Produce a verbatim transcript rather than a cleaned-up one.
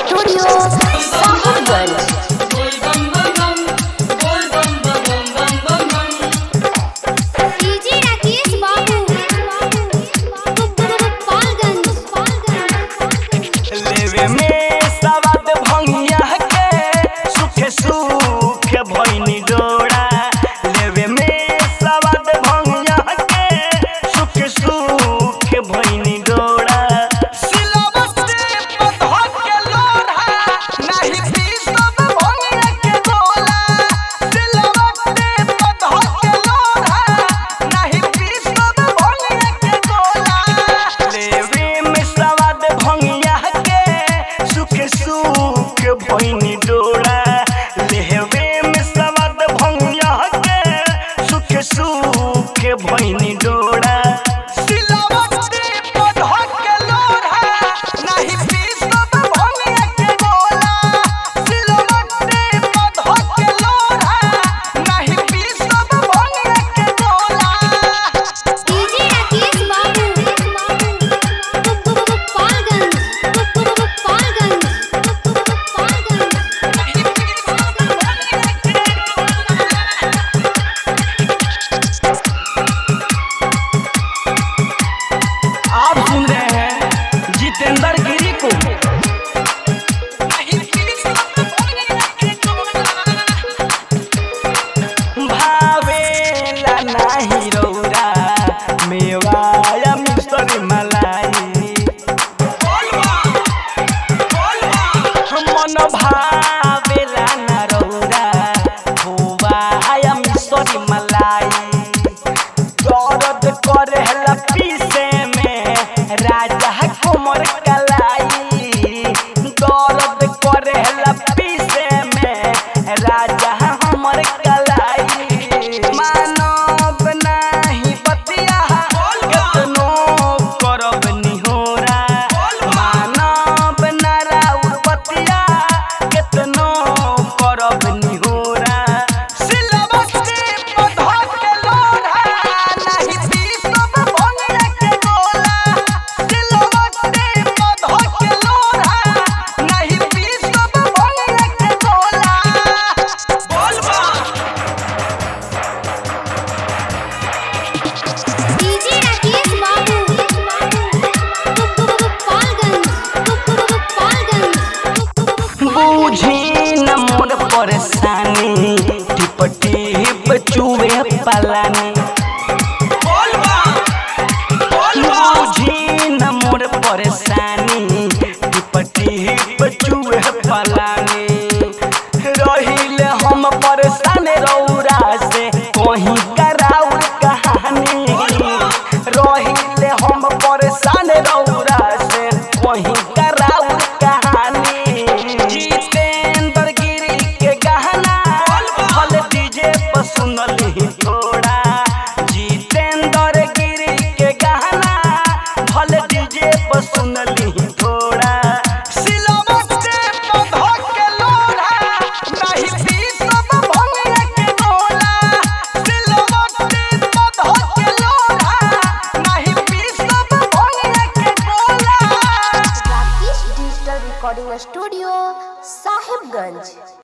Studio Sahibganj. DJ Rakesh बाबू गोपालगंज। लेवे में सवाद भंगिया के सुखे सुखे भइनी डोरा। लेवे में सवाद भंगिया के सुखे सुखे भइनी डोरा। सिलवटे पधो के लोढ़ा नाही पीसब भंगिया के गोला। सिलवटे पधो के लोढ़ा नाही पीसब भंगिया के गोला। लेवे में सवाद भंगिया के सुखे सुखे भइनी डोरा। लेवे में सवाद भंगिया के सुखे सुखे भइनी डोरा। सिलवटे पधो के लोढ़ा नाही पीसब भंगिया के गोला। सिलवटे पधो के लोढ़ा नाही पीसब भंगिया के गोला। डीजे राकेश बाबू गोपालगंज गोपालगंज आप सुन रहे हैं जितेंद्र गिरी को। भावेला नाही रौरा मेवा या मिस्री मलाई। मन भावेला ना रौरा खोवा या मिस्री मलाई। दर्द करेला पीसे में राजा कोमर कलाई। दर्द करेला पीसे में राजा हमर कलाई। मानव नाही बतिया केतनो करब निहोरा। मानव ना राउर बतिया केतनो करब निहोरा। सिलवटे पधो के लोढ़ा नाही पीसब भंगिया के गोला। सिलवटे पधो के लोढ़ा नाही पीसब भंगिया के गोला। बोलबा डीजे राकेश बाबू गोपालगंज गोपालगंज। बूझी न मोर परेशानी टिप टिप चुवे पलानी। बूझी न मोर परेशानी टिप टिप चुवे पलानी। रहिले हम परेशान रौरा से कहीं कराउर कहानी। रहिले हम परेशान रौरा से कहीं कराउर कहानी। जितेंद्र गिरी के गहना भले डीजे पर सुनली थोड़ा। जितेंद्र गिरी के गहना भले डीजे पर सुनली थोड़ा। सिलवटे पधो के लोढ़ा नाही पीसब भंगिया के गोला। सिलवटे पधो के लोढ़ा नाही पीसब भंगिया के गोला। Rakesh digital recording studio Sahibganj.